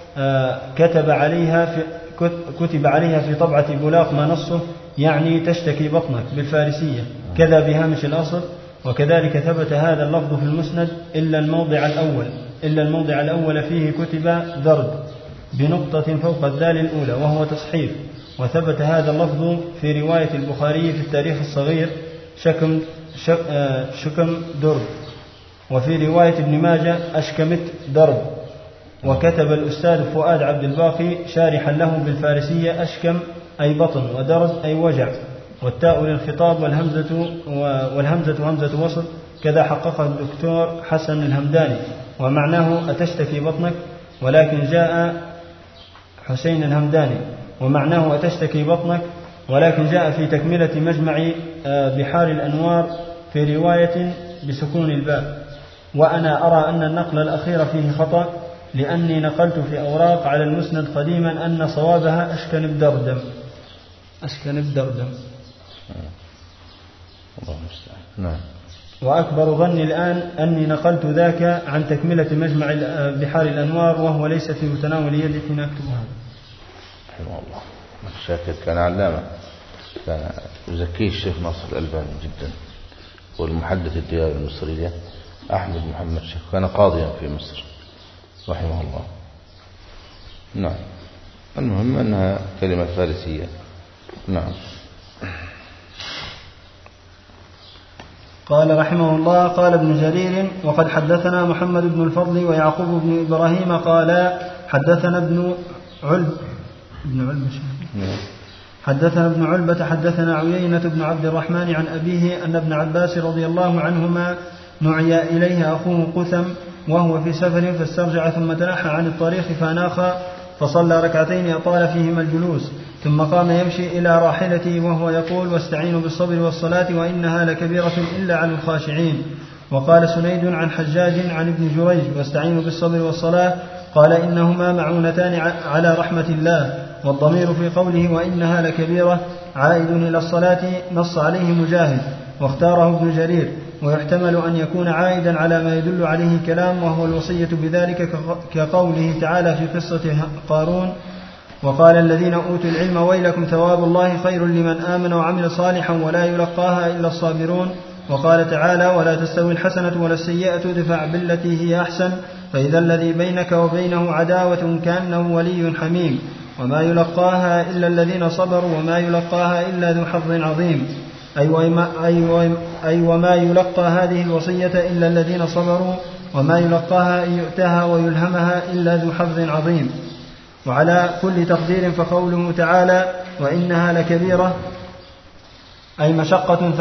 كتب عليها في طبعة بلاق ما نصه يعني تشتكي بطنك بالفارسية كذا بهامش الأصل. وكذلك ثبت هذا اللفظ في المسند إلا الموضع الأول فيه كتب درد بنقطة فوق الذال الأولى وهو تصحيف. وثبت هذا اللفظ في رواية البخاري في التاريخ الصغير شكم درد. وفي رواية ابن ماجه أشكمت درد. وكتب الأستاذ فؤاد عبد الباقي شارحا له بالفارسية أشكم أي بطن ودرد أي وجع والتاء للخطاب والهمزة همزة وسط كذا حققه الدكتور حسن الهمداني. ومعناه أتشتكي بطنك ولكن جاء حسين الهمداني ومعناه أتشتكي بطنك ولكن جاء في تكملة مجمع بحار الأنوار في رواية بسكون الباء. وأنا أرى أن النقل الأخير فيه خطأ لأني نقلت في أوراق على المسند قديما أن صوابها أشكن بدردم. الله المستعان. نعم. وأكبر ظني الآن أني نقلت ذاك عن تكملة مجمع بحار الأنوار، وهو ليس في متناول يدي حين أكتب هذا. رحمه الله. الشاكر كان علامة، كان يزكيه الشيخ ناصر الألباني جدا، والمحدث الديار المصرية أحمد محمد شيخ، كان قاضيا في مصر رحمه الله. نعم. المهم أنها كلمة فارسية. نعم. قال رحمه الله: قال ابن جرير: وقد حدثنا محمد بن الفضل ويعقوب بن إبراهيم قال حدثنا ابن علبة حدثنا عيينة بن عبد الرحمن عن أبيه أن ابن عباس رضي الله عنهما نعي إليه أخوه قثم وهو في سفر فاسترجع ثم تنحى عن الطريق فناخ فصلى ركعتين أطال فيهما الجلوس، ثم قام يمشي إلى راحلته وهو يقول: واستعينوا بالصبر والصلاة وإنها لكبيرة إلا على الخاشعين. وقال سنيد عن حجاج عن ابن جريج: واستعينوا بالصبر والصلاة، قال: إنهما معونتان على رحمة الله. والضمير في قوله وإنها لكبيرة عائد إلى الصلاة نص عليه مجاهد واختاره ابن جرير، ويحتمل أن يكون عائدا على ما يدل عليه كلام، وهو الوصية بذلك كقوله تعالى في قصة قارون: وقال الذين أوتوا العلم ويلكم ثواب الله خير لمن آمن وعمل صالحا ولا يلقاها إلا الصابرون. وقال تعالى: ولا تستوي الحسنة ولا السيئة ادفع بالتي هي أحسن فإذا الذي بينك وبينه عداوة كأنه ولي حميم، وما يلقاها إلا الذين صبروا وما يلقاها إلا ذو حظ عظيم. أي وما يلقى هذه الوصية إلا الذين صبروا وما يلقاها أن يؤتها ويلهمها إلا ذو حظ عظيم. وعلى كل تقدير فقوله تعالى: وإنها لكبيرة أي مشقة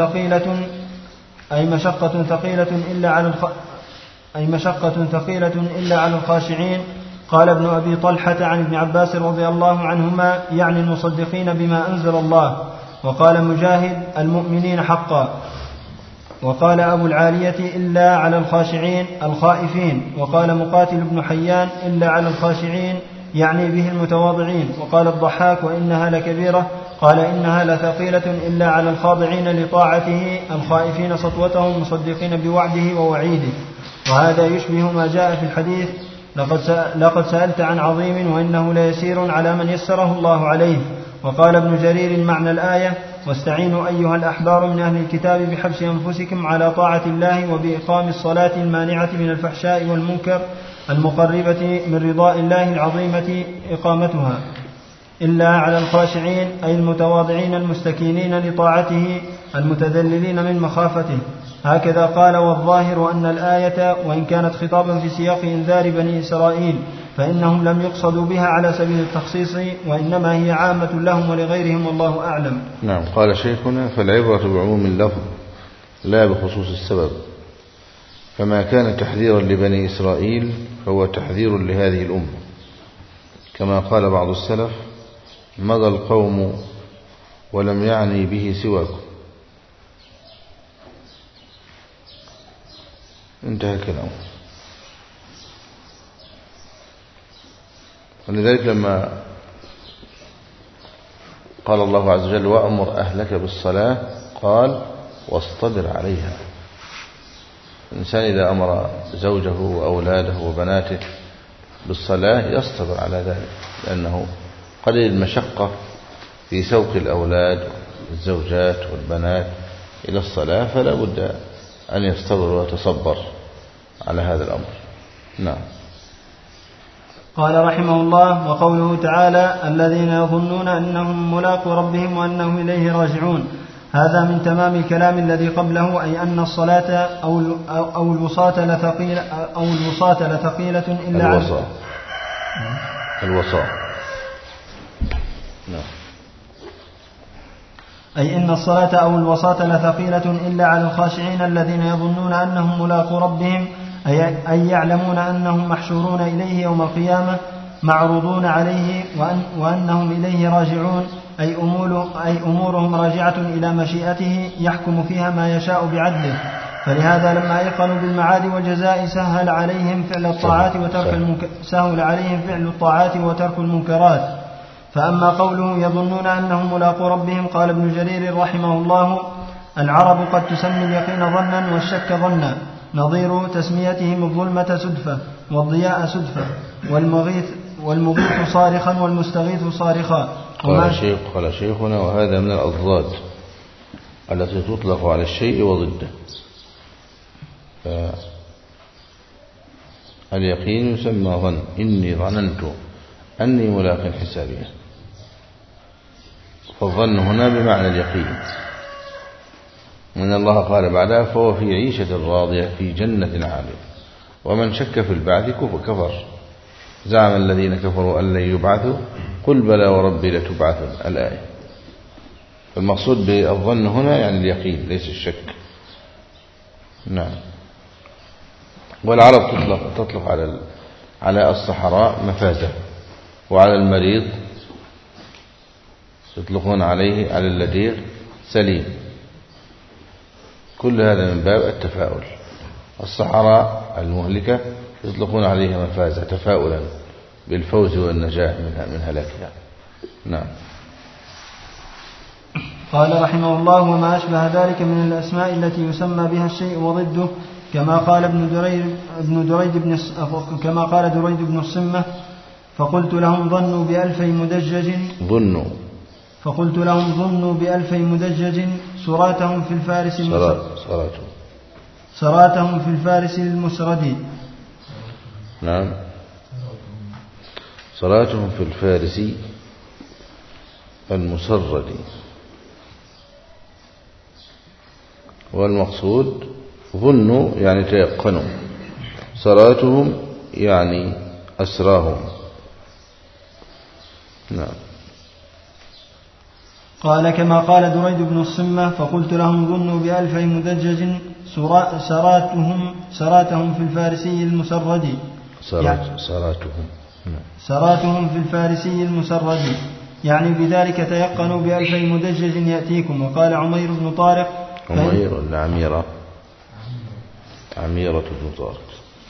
ثقيلة إلا على الخاشعين. قال ابن أبي طلحة عن ابن عباس رضي الله عنهما: يعني المصدقين بما أنزل الله. وقال مجاهد: المؤمنين حقا. وقال أبو العالية: إلا على الخاشعين الخائفين. وقال مقاتل بن حيان: إلا على الخاشعين يعني به المتواضعين. وقال الضحاك: وإنها لكبيرة، قال إنها لثقيلة إلا على الخاضعين لطاعته الخائفين سطوتهم مصدقين بوعده ووعيده. وهذا يشبه ما جاء في الحديث: لقد سألت عن عظيم وإنه ليسير على من يسره الله عليه. وقال ابن جرير معنى الآية: واستعينوا أيها الأحبار من أهل الكتاب بحبس أنفسكم على طاعة الله وبإقام الصلاة المانعة من الفحشاء والمنكر المقربة من رضاء الله العظيمة إقامتها. إلا على الخاشعين أي المتواضعين المستكينين لطاعته المتذللين من مخافته. هكذا قال. والظاهر أن الآية وإن كانت خطابا في سياق إنذار بني إسرائيل فإنهم لم يقصدوا بها على سبيل التخصيص، وإنما هي عامة لهم ولغيرهم والله أعلم. نعم. قال شيخنا: فالعبرة بعموم اللفظ لا بخصوص السبب، فما كان تحذيرا لبني إسرائيل فهو تحذير لهذه الأمة، كما قال بعض السلف: مضى القوم ولم يعني به سواكم. انتهى كلامه. ولذلك لما قال الله عز وجل: وأمر أهلك بالصلاة، قال: واصطبر عليها. الإنسان إذا أمر زوجه وأولاده وبناته بالصلاة يصطبر على ذلك، لأنه قليل المشقة في سوق الأولاد والزوجات والبنات إلى الصلاة، فلا بد أن يصطبر ويتصبر على هذا الأمر. نعم. قال رحمه الله: وقوله تعالى: الذين يظنون أنهم ملاقو ربهم وأنهم إليه راجعون، هذا من تمام الكلام الذي قبله، أي أن الصلاة أو الوصاة لثقيلة إلا الوصاة. نعم. أي إن الصلاة أو الوصاة لثقيلة إلا على الخاشعين الذين يظنون أنهم ملاقو ربهم، أي يعلمون أنهم محشورون إليه يوم القيامة معروضون عليه وأنهم إليه راجعون، أي أمورهم راجعة إلى مشيئته يحكم فيها ما يشاء بعدله. فلهذا لما أيقنوا بالمعاد والجزاء سهل عليهم فعل الطاعات وترك المنكرات. فأما قوله يظنون أنهم ملاقو ربهم، قال ابن جرير رحمه الله: العرب قد تسمي اليقين ظنا والشك ظنا، نظير تسميتهم الظلمة سدفة والضياء سدفة والمغيث صارخا والمستغيث صارخا. قال شيخنا: وهذا من الأضداد التي تطلق على الشيء وضده. فاليقين يسمى ظن، إني ظننت أني ملاق حسابيه، فالظن هنا بمعنى اليقين. من الله قال بعدها: فهو في عيشة راضية في جنة عالية. ومن شك في البعث كفر. زعم الذين كفروا أن لن يبعثوا قل بلى وربي لتبعثن. الآية. المقصود بالظن هنا يعني اليقين ليس الشك. نعم. والعرب تطلق على الصحراء مفازة، وعلى المريض يطلقون عليه على اللديغ سليم. كل هذا من باب التفاؤل. الصحراء المهلكة يطلقون عليها مفازة تفاؤلا بالفوز والنجاة من هلاكها. نعم. قال رحمه الله: وما أشبه ذلك من الأسماء التي يسمى بها الشيء وضده، كما قال دريد بن الصمة: فقلت لهم ظنوا بألفي مدجج سراتهم في الفارس المسرد. نعم. صلاتهم في الفارس المسرد. والمقصود ظنوا يعني تيقنوا، صلاتهم يعني أسراهم. نعم. قال كما قال دريد بن الصمة: فقلت لهم ظنوا بألفي مدجج سراتهم في الفارسي المسرد. سراتهم في الفارسي المسرد، يعني بذلك تيقنوا بألفي مدجج يأتيكم. وقال عمير بن طارق: عميرة بن طارق.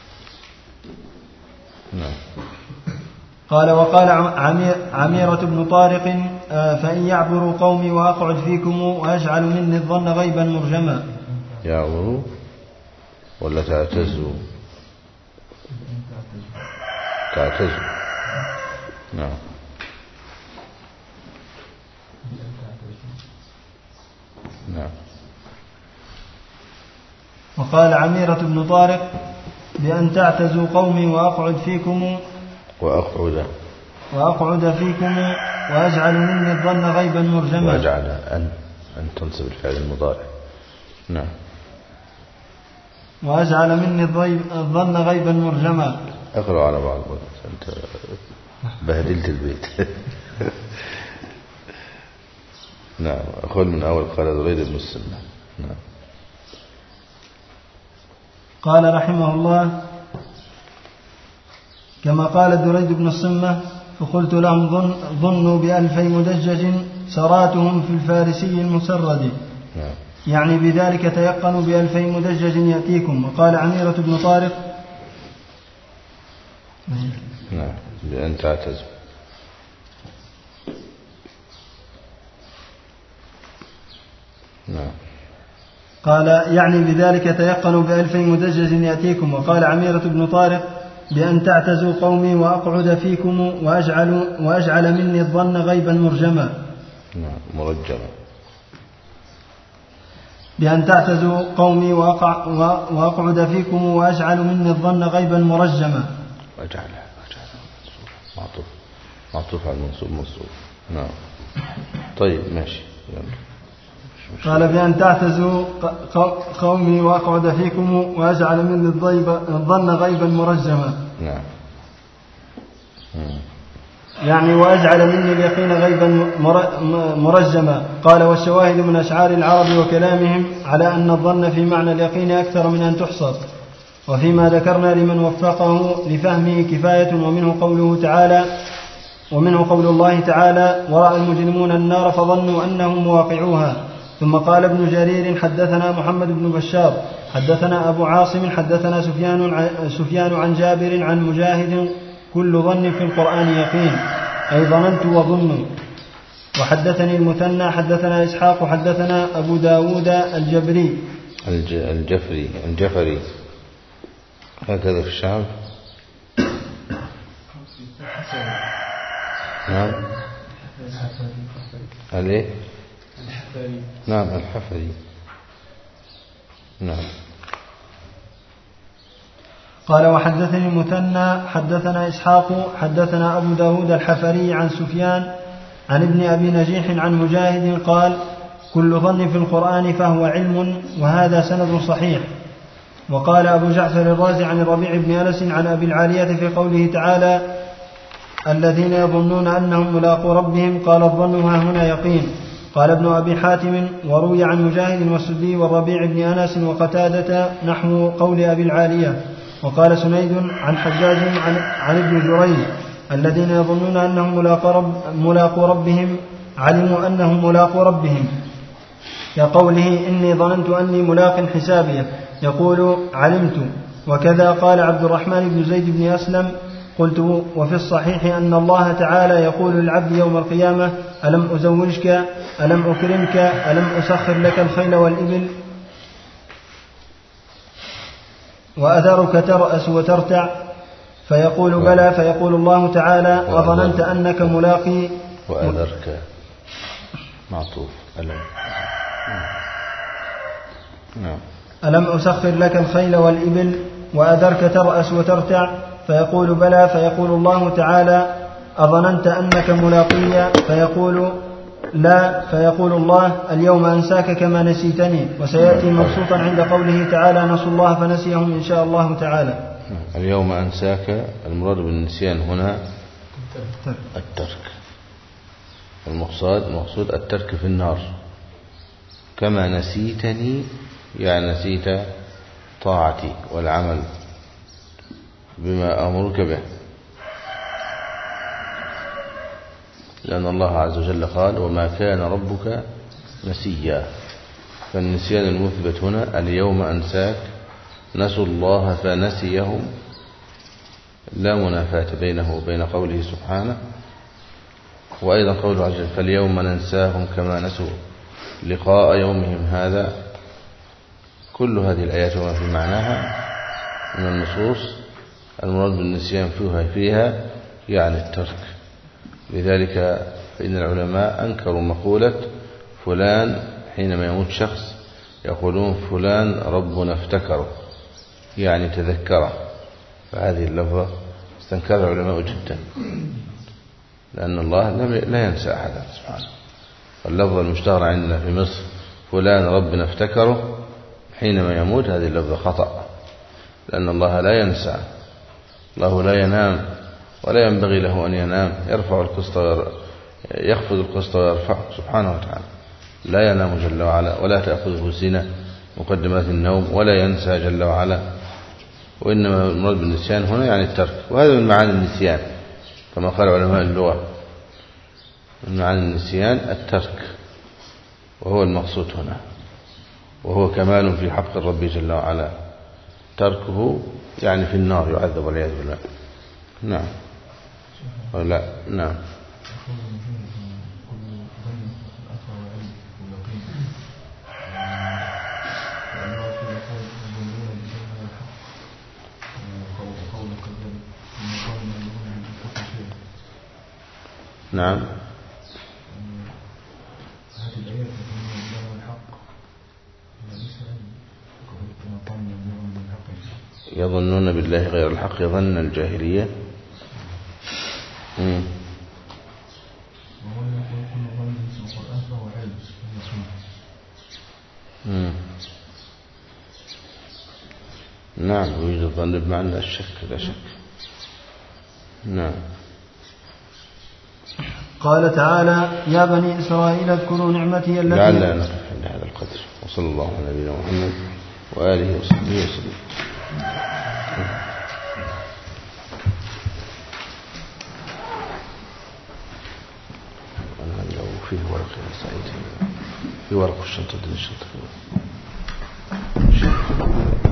نعم. وقال عميرة بن طارق: فإن يعبروا قومي وأقعد فيكم وأجعل مني الظن غيبا مرجما. يعبروا ولا تعتزوا؟ نعم. نعم. وقال عميرة بن طارق: بأن تعتزوا قومي وأقعد فيكم وأجعل مني الظن غيبا مرجما. وأجعل أن تنصب الفعل المضارع. نعم. وأجعل مني الظن غيبا مرجما. أقرأ على بعض. أنت بهدلت البيت. نعم. أقول من أول قال دريد بن الصمة. نعم. قال رحمه الله: كما قال دريد بن الصمة: فقلت لهم ظنوا بألفي مدجج سراتهم في الفارسي المسرد. نعم. يعني بذلك تيقنوا بألفي مدجج يأتيكم. وقال عميرة بن طارق: نعم. بأن تعتزوا. نعم. قال يعني بذلك تيقنوا بألفي مدجج يأتيكم. وقال عميرة بن طارق: بأن تعتزوا قومي وأقعد فيكم وأجعل مني الظن غيبا مرجما. نعم. مرجما. بأن تعتزوا قومي وأقعد فيكم وأجعل مني الظن غيبا مرجما. أجعل معطوف على المنصوب. نعم. طيب ماشي. قال: بأن تعتزوا قومي وأقعد فيكم وأجعل مني الظن غيبا مرجما. نعم. يعني وأجعل مني اليقين غيبا مرجما. قال: والشواهد من أشعار العرب وكلامهم على أن الظن في معنى اليقين أكثر من أن تحصر، وفيما ذكرنا لمن وفقه لفهمه كفاية. ومنه قول الله تعالى: ورأى المجرمون النار فظنوا أنهم مواقعوها. ثم قال ابن جرير: حدثنا محمد بن بشار حدثنا أبو عاصم حدثنا سفيان عن جابر عن مجاهد: كل ظن في القرآن يقين، أي ظننت وظنوا. وحدثني المثنى حدثنا إسحاق حدثنا أبو داود الجبري الجفري هكذا في الشعب. نعم عليه نعم الحفري نعم. قال وحدثني المثنى حدثنا إسحاق حدثنا أبو داود الحفري عن سفيان عن ابن أبي نجيح عن مجاهد قال كل ظن في القرآن فهو علم، وهذا سند صحيح. وقال أبو جعفر الرازي عن الربيع بن أنس عن أبي العالية في قوله تعالى الذين يظنون أنهم ملاقو ربهم قال الظن ها هنا يقين. قال ابن أبي حاتم وروي عن مجاهد والسدي والربيع بن أنس وقتادة نحو قول أبي العالية. وقال سنيد عن حجاج عن ابن جريج الذين يظنون أنهم ملاقو ربهم علموا أنهم ملاقو ربهم كقوله إني ظننت أني ملاق حسابي يقول علمت. وكذا قال عبد الرحمن بن زيد بن أسلم قلت وفي الصحيح أن الله تعالى يقول للعبد يوم القيامة ألم أزوجك ألم أكرمك ألم أسخر لك الخيل والإبل وأذرك ترأس وترتع فيقول بلى فيقول الله تعالى أظننت أنك ملاقي وأذرك معطوف ألم أسخر لك الخيل والإبل وأذرك ترأس وترتع فيقول بلى فيقول الله تعالى أظننت أنك ملاقي فيقول لا فيقول الله اليوم أنساك كما نسيتني. وسيأتي مبسوطا عند قوله تعالى نسوا الله فنسيهم إن شاء الله تعالى. اليوم أنساك المراد بالنسيان هنا الترك. المقصود الترك في النار. كما نسيتني يعني نسيت طاعتي والعمل بما أمرك به، لأن الله عز وجل قال وما كان ربك نسيا. فالنسيان المثبت هنا اليوم أنساك نسوا الله فنسيهم، لا منافاة بينه وبين قوله سبحانه. وأيضا قوله عز وجل فاليوم ننساهم كما نسوا لقاء يومهم هذا. كل هذه الآيات وما في معناها من النصوص المراد بالنسيان فيها يعني الترك. لذلك فإن العلماء أنكروا مقولة فلان حينما يموت شخص يقولون فلان ربنا افتكره يعني تذكره. فهذه اللفظة استنكرها العلماء جدا، لأن الله لا ينسى أحدا سبحانه. واللفظة المشتهرة عندنا في مصر فلان ربنا افتكره حينما يموت، هذه اللفظة خطأ، لأن الله لا ينسى. الله لا ينام ولا ينبغي له أن ينام، يخفض القسط ويرفعه سبحانه وتعالى. لا ينام جل وعلا ولا تأخذه سنة مقدمات النوم ولا ينسى جل وعلا. وإنما المراد بالنسيان هنا يعني الترك. وهذا من معاني النسيان كما قال علماء اللغة، من معاني النسيان الترك، وهو المقصود هنا، وهو كمال في حق الرب جل وعلا. تركه يعني في النار يعذب والعياذ بالله. نعم ولا نعم. نعم يظنون بالله غير الحق ظن الجاهلية. نعم يوجد الظن بمعنى الشك لا شك. نعم. قال تعالى يا بني إسرائيل اذكروا نعمتي التي لعلنا نقف عند هذا القدر، وصلى الله على نبينا محمد وآله وصحبه وسلم. أنا لو فيه ورق يا سعيد، في ورق الشنطة دي الشنطة